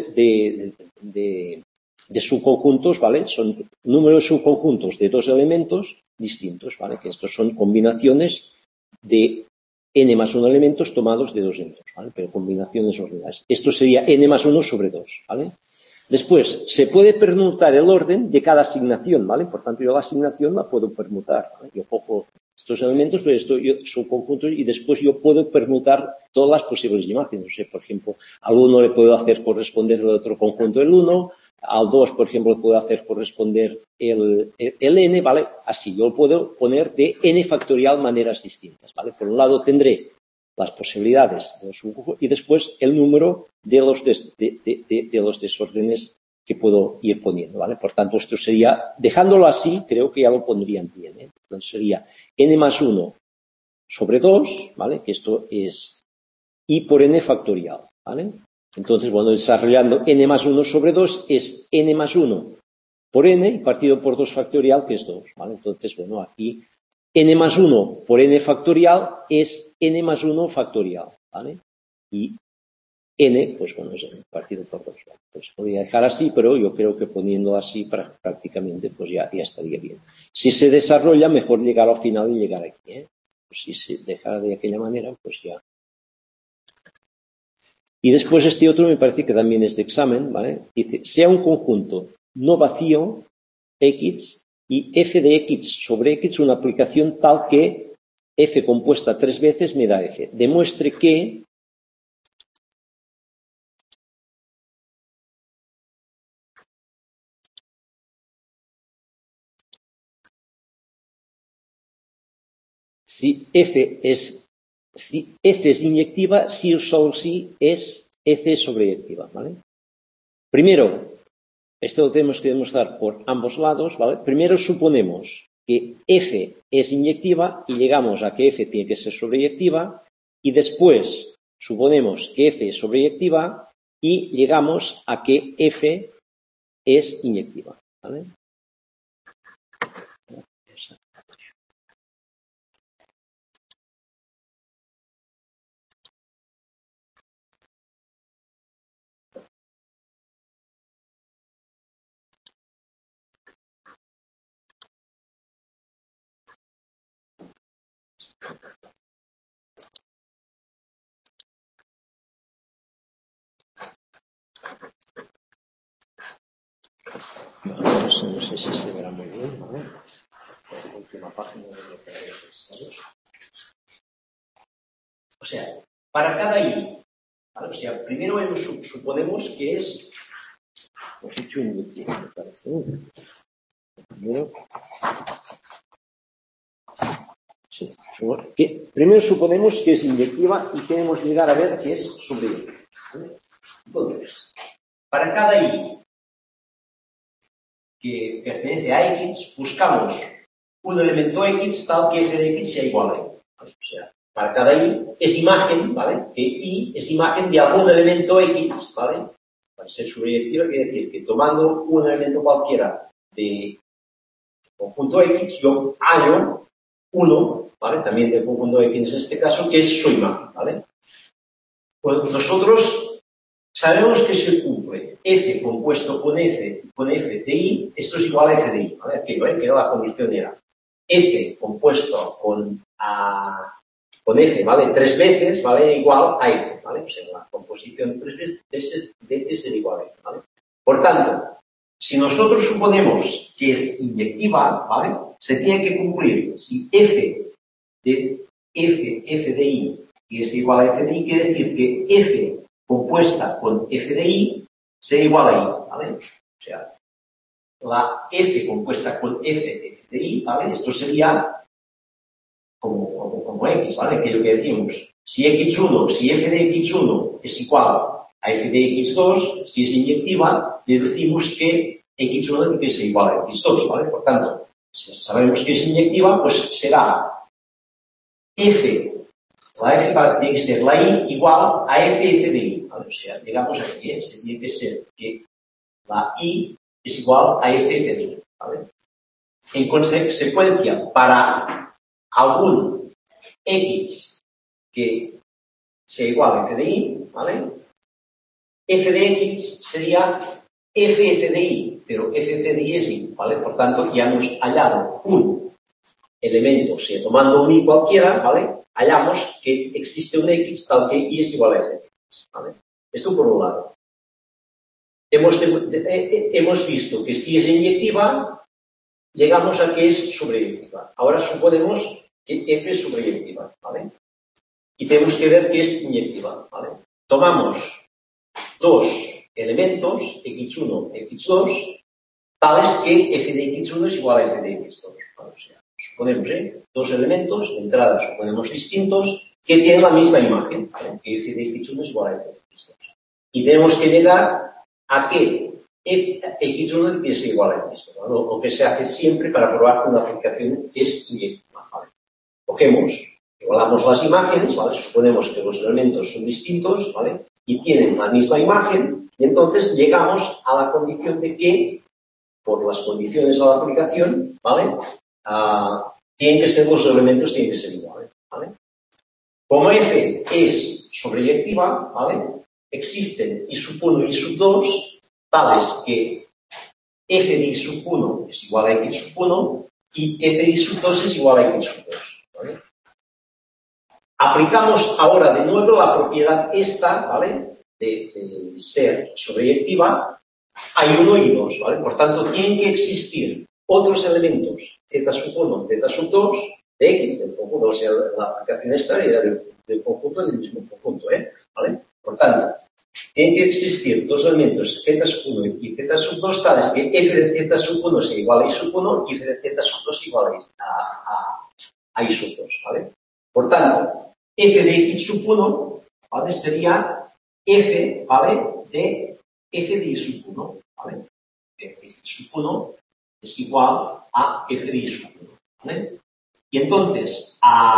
subconjuntos, ¿vale? Son números subconjuntos de dos elementos distintos, ¿vale? Que estos son combinaciones de n más 1 elementos tomados de dos elementos, ¿vale? Pero combinaciones ordinarias. Esto sería n más 1 sobre 2, ¿vale? Después, se puede permutar el orden de cada asignación, ¿vale? Por tanto, yo la asignación la puedo permutar, ¿vale? Yo cojo estos elementos, pero estos subconjuntos, y después yo puedo permutar todas las posibles imágenes. O sea, por ejemplo, al 1 le puedo hacer corresponder el otro conjunto el 1, al 2, por ejemplo, le puedo hacer corresponder el n, ¿vale? Así, yo puedo poner de n factorial maneras distintas, ¿vale? Por un lado tendré las posibilidades de los subconjuntos y después el número de los desórdenes que puedo ir poniendo, ¿vale? Por tanto, esto sería, dejándolo así, creo que ya lo pondrían bien, ¿eh? Entonces sería n más 1 sobre 2, ¿vale? Que esto es i por n factorial, ¿vale? Entonces, bueno, desarrollando n más 1 sobre 2 es n más 1 por n y partido por 2 factorial, que es 2, ¿vale? Entonces, bueno, aquí n más 1 por n factorial es n más 1 factorial, ¿vale? Y n, pues bueno, es partido por 2. ¿Vale? Pues podría dejar así, pero yo creo que poniendo así prácticamente pues ya estaría bien. Si se desarrolla, mejor llegar al final y llegar aquí, ¿eh? Pues si se dejara de aquella manera, pues ya. Y después este otro me parece que también es de examen, ¿vale? Dice, sea un conjunto no vacío, X, y f de X sobre X una aplicación tal que f compuesta 3 veces me da f. Demuestre que si f es inyectiva, sí o solo sí es f sobreyectiva, ¿vale? Primero, esto lo tenemos que demostrar por ambos lados, ¿vale? Primero suponemos que f es inyectiva y llegamos a que f tiene que ser sobreyectiva, y después suponemos que f es sobreyectiva y llegamos a que f es inyectiva, ¿vale? No sé si se verá muy bien, ¿vale? La última página de lo que hay. O sea, para cada i, ¿vale? O sea, primero suponemos que es, hemos hecho inyectiva, me parece. Primero suponemos que es inyectiva y queremos llegar a ver que es sobreyectiva, ¿vale? Entonces, para cada i que pertenece a X, buscamos un elemento X tal que f de X sea igual a y. ¿Vale? O sea, para cada i es imagen, ¿vale? Que y es imagen de algún elemento X, ¿vale? Para ser sobreyectiva quiere decir que tomando un elemento cualquiera de conjunto X, yo hallo uno, ¿vale? También del conjunto X en este caso, que es su imagen, ¿vale? Pues nosotros sabemos que se cumple f compuesto con f de i, esto es igual a f de i, ¿vale? Aquello, ¿eh? Que la condición era f compuesto con f, ¿vale? 3 veces, ¿vale? Igual a f, ¿vale? O sea, la composición 3 veces es igual a f, ¿vale? Por tanto, si nosotros suponemos que es inyectiva, ¿vale? Se tiene que cumplir si f de i y es igual a f de i, quiere decir que f compuesta con f de i sea igual a i, ¿vale? O sea, la f compuesta con f de i, ¿vale? Esto sería como x, ¿vale? Que es lo que decimos. Si x1, si f de x1 es igual a f de x2, si es inyectiva, deducimos que x1 tiene que ser igual a x2, ¿vale? Por tanto, si sabemos que es inyectiva, pues será la f tiene que ser la i igual a f de i, ¿vale? O sea, llegamos aquí, ¿eh? Se tiene que ser que la i es igual a f de i, ¿vale? En consecuencia, para algún x que sea igual a f de i, ¿vale? F de x sería f de i, pero f de i es i, ¿vale? Por tanto, ya hemos hallado un elemento, o sea, tomando un i cualquiera, ¿vale? Hallamos que existe un x tal que y es igual a f de x, ¿vale? Esto por un lado. Hemos visto que si es inyectiva, llegamos a que es sobreyectiva. Ahora suponemos que f es sobreyectiva, ¿vale? Y tenemos que ver que es inyectiva, ¿vale? Tomamos dos elementos, x1 y x2, tales que f de x1 es igual a f de x2, ¿vale? O sea, suponemos, dos elementos, de entrada suponemos distintos, que tienen la misma imagen, ¿vale? Que f de x1 es igual a f de x2. Y tenemos que llegar a que x1 tiene que ser igual a x2, ¿vale? Lo que se hace siempre para probar una aplicación que es inyectiva, ¿vale? Cogemos, igualamos las imágenes, ¿vale? Suponemos que los elementos son distintos, ¿vale? Y tienen la misma imagen, y entonces llegamos a la condición de que por las condiciones de la aplicación, ¿vale? Tienen que ser los elementos, tienen que ser iguales, ¿vale? Como f es sobreyectiva, ¿vale? Existen I sub 1 y I sub 2 tales que f de I sub 1 es igual a x sub 1 y f de I sub 2 es igual a x sub 2, ¿vale? Aplicamos ahora de nuevo la propiedad esta, ¿vale? De ser sobreyectiva. Hay 1 y 2, ¿vale? Por tanto, tienen que existir otros elementos, z sub 1, z sub 2, de x, del conjunto, o sea, la aplicación esta era del conjunto del mismo conjunto, ¿vale? Por tanto, tienen que existir dos elementos, z sub 1 y z sub 2, tales que f de z sub 1 sea igual a I sub 1 y f de z sub 2 igual a I sub 2, ¿vale? Por tanto, f de x sub 1, ¿vale? Sería f, ¿vale? De f de I sub 1, ¿vale? F sub 1 es igual a f de I sub 1, ¿vale? Y entonces,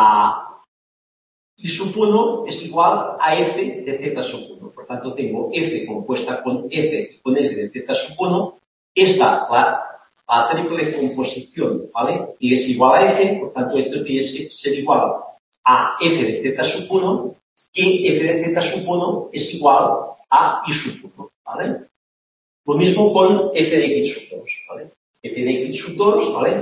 I sub 1 es igual a f de z sub 1. Por tanto, tengo f compuesta con f y con f de z sub 1. Esta, la triple composición, ¿vale? Y es igual a f, por tanto, esto tiene que ser igual a f de z sub 1, y f de z sub 1 es igual a I sub 1, ¿vale? Lo mismo con f de x sub 2, ¿vale? F de x sub 2, ¿vale?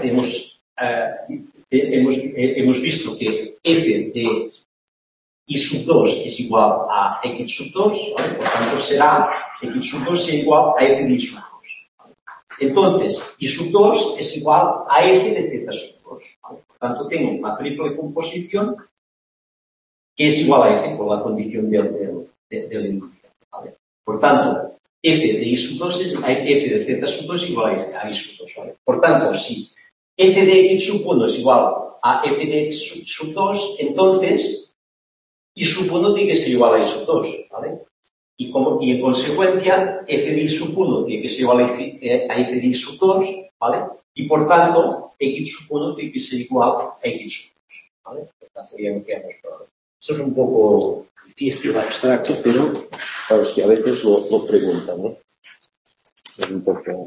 Hemos visto que f de I sub 2 es igual a x sub 2, ¿vale? Por tanto, será x sub 2 sea igual a f de I sub 2. ¿Vale? Entonces, I sub 2 es igual a f de z sub 2. ¿Vale? Por tanto, tengo una triple composición que es igual a f por la condición del enunciado, ¿vale? Por tanto, f de I sub 2 es f de z sub 2 es igual a I sub 2, ¿vale? Por tanto, si f de x sub 1 es igual a f de x sub 2, entonces I sub 1 tiene que ser igual a I sub 2, ¿vale? Y en consecuencia, f de I sub 1 tiene que ser igual a f de I sub 2, ¿vale? Y por tanto, x sub 1 tiene que ser igual a x sub 2, ¿vale? Por tanto, ya hemos probado. Esto es un poco difícil, abstracto, pero claro, es que a veces lo preguntan, ¿no? Es un poco...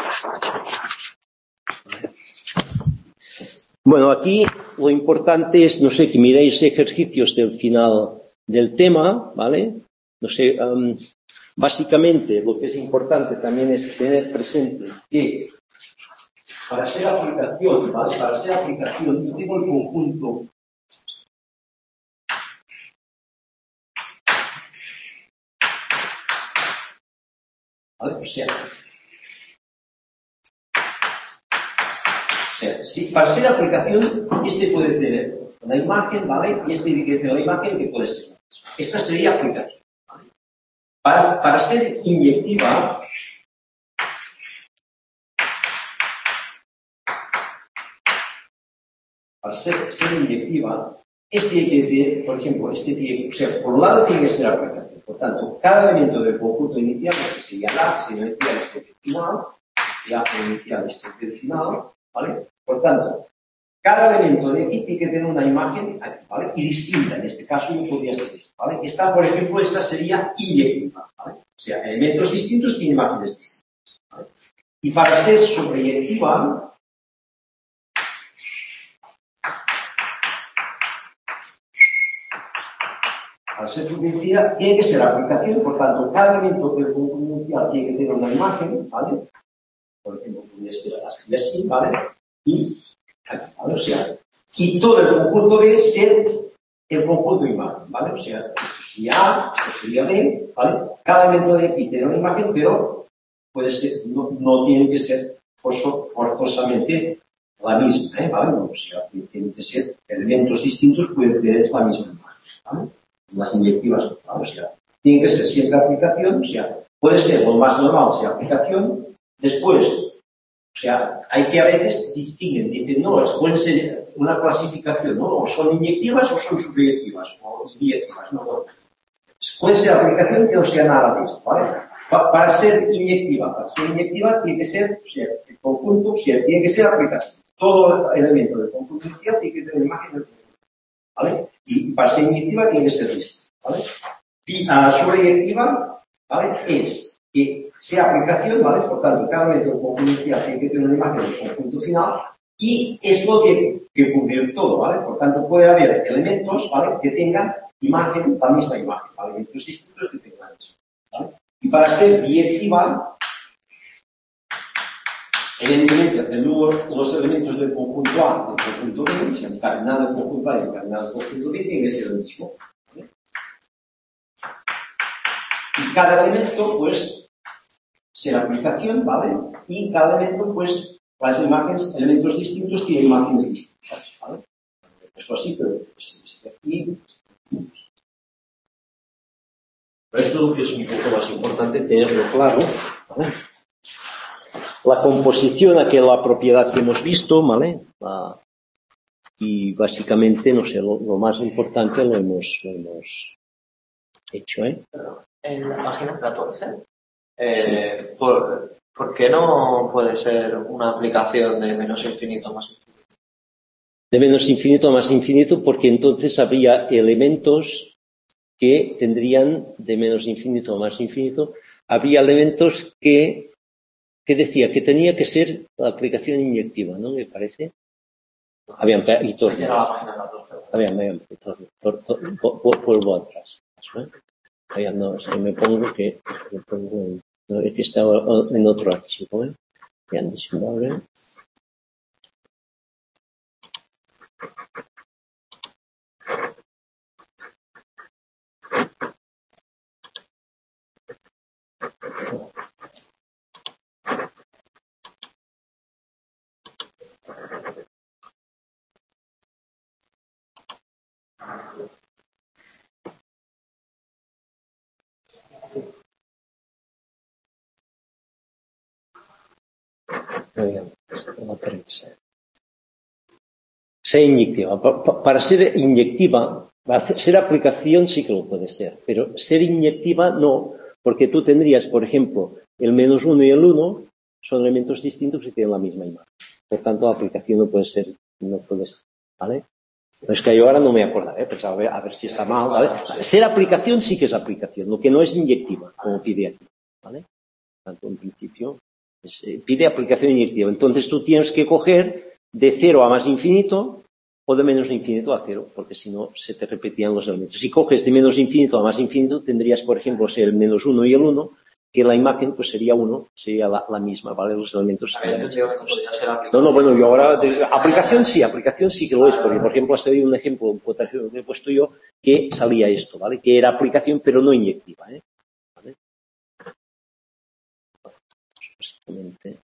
Bueno, aquí lo importante es, no sé, que miréis ejercicios del final del tema, ¿vale? No sé, básicamente lo que es importante también es tener presente que para ser aplicación, ¿vale? Para ser aplicación, yo tengo el conjunto ¿vale? O sea, si para ser aplicación, este puede tener una imagen, ¿vale? Y este tiene que tener una imagen que puede ser. Esta sería aplicación, ¿vale? Para ser inyectiva, este tiene que tener, por ejemplo, este tiene, o sea, por un lado tiene que ser aplicación. Por tanto, cada elemento del conjunto inicial, que sería el A, que sería inicial, este final, este A inicial, este final, ¿vale? Por tanto, cada elemento de aquí tiene que tener una imagen aquí, ¿vale? Y distinta, en este caso no podría ser esta, ¿vale? Esta, por ejemplo, esta sería inyectiva, ¿vale? O sea, elementos distintos tienen imágenes distintas, ¿vale? Y para ser sobreyectiva, al ser subyectiva, tiene que ser aplicación, por tanto, cada elemento del conjunto inicial tiene que tener una imagen, ¿vale? Por ejemplo, podría ser así, ¿vale? Y aquí, ¿vale? O sea, y todo el conjunto B ser el conjunto imagen, ¿vale? O sea, esto sería A, esto sería B, ¿vale? Cada elemento de aquí tiene una imagen, pero puede ser, no tiene que ser forzosamente la misma, ¿vale? No, o sea, tienen que ser elementos distintos, pueden tener la misma imagen, ¿vale? Las inyectivas, ¿vale? O sea, tiene que ser siempre aplicación, o sea, puede ser lo más normal, sea aplicación, después, o sea, hay que a veces distinguen, dicen, no, pueden ser una clasificación, ¿no? O son inyectivas o son subyectivas, o inyectivas, ¿no? Puede ser aplicación que no sea nada de esto, ¿vale? Para ser inyectiva tiene que ser, o sea, el conjunto, o sea, tiene que ser aplicación. Todo elemento del conjunto inicial tiene que tener imagen del conjunto, ¿vale? Y para ser inyectiva tiene que ser lista, ¿vale? Y sobreyectiva, ¿vale? Es que sea aplicación, ¿vale? Por tanto, cada elemento del conjunto inicial tiene que tener una imagen del conjunto final y esto tiene que cubrir todo, ¿vale? Por tanto, puede haber elementos, ¿vale? Que tengan imagen, la misma imagen, ¿vale? Elementos distintos que tengan eso, ¿vale? Y para ser biyectiva, evidentemente, los elementos del conjunto A y del conjunto B, si encadenado el conjunto A y encadenado el conjunto B, tiene que ser el mismo, ¿vale? Y cada elemento, pues, será aplicación, ¿vale? Y cada elemento, pues, las imágenes, elementos distintos tienen imágenes distintas, ¿vale? Esto así, pero pues, aquí. Pero esto es lo que es un poco más importante tenerlo claro, ¿vale? La composición, aquí la propiedad que hemos visto, ¿vale? Y básicamente, no sé, lo más importante lo hemos hecho, ¿eh? En la página 14, Sí. ¿por qué no puede ser una aplicación de menos infinito más infinito? De menos infinito a más infinito, porque entonces habría elementos que tendrían de menos infinito a más infinito, habría elementos que decía que tenía que ser la aplicación inyectiva, ¿no? Me parece. Habían, y todo. Era la página 14. Habían, vuelvo atrás. ¿Eh? Habían, no, si me pongo que, no, es que estaba en otro archivo, ¿eh? Habían disimulado. Ser inyectiva. Para ser inyectiva, ser aplicación sí que lo puede ser, pero ser inyectiva no, porque tú tendrías, por ejemplo, el -1 y el 1 son elementos distintos y tienen la misma imagen. Por tanto, la aplicación no puede ser, ¿vale? No es que yo ahora no me acordaré, pues a ver si está mal, ¿vale? Ser aplicación sí que es aplicación, lo que no es inyectiva, como pide aquí, ¿vale? Tanto en principio, pide aplicación inyectiva. Entonces tú tienes que coger de 0 a más infinito o de menos infinito a 0, porque si no se te repetían los elementos. Si coges de menos infinito a más infinito, tendrías, por ejemplo, ser el -1 y el 1, que la imagen pues sería 1, sería la misma, ¿vale? Los elementos. No, bueno, yo ahora, aplicación sí que lo es, porque, por ejemplo, ha salido un ejemplo, un cuadrado que he puesto yo, que salía esto, ¿vale? Que era aplicación, pero no inyectiva, ¿eh? ¿Vale? Básicamente.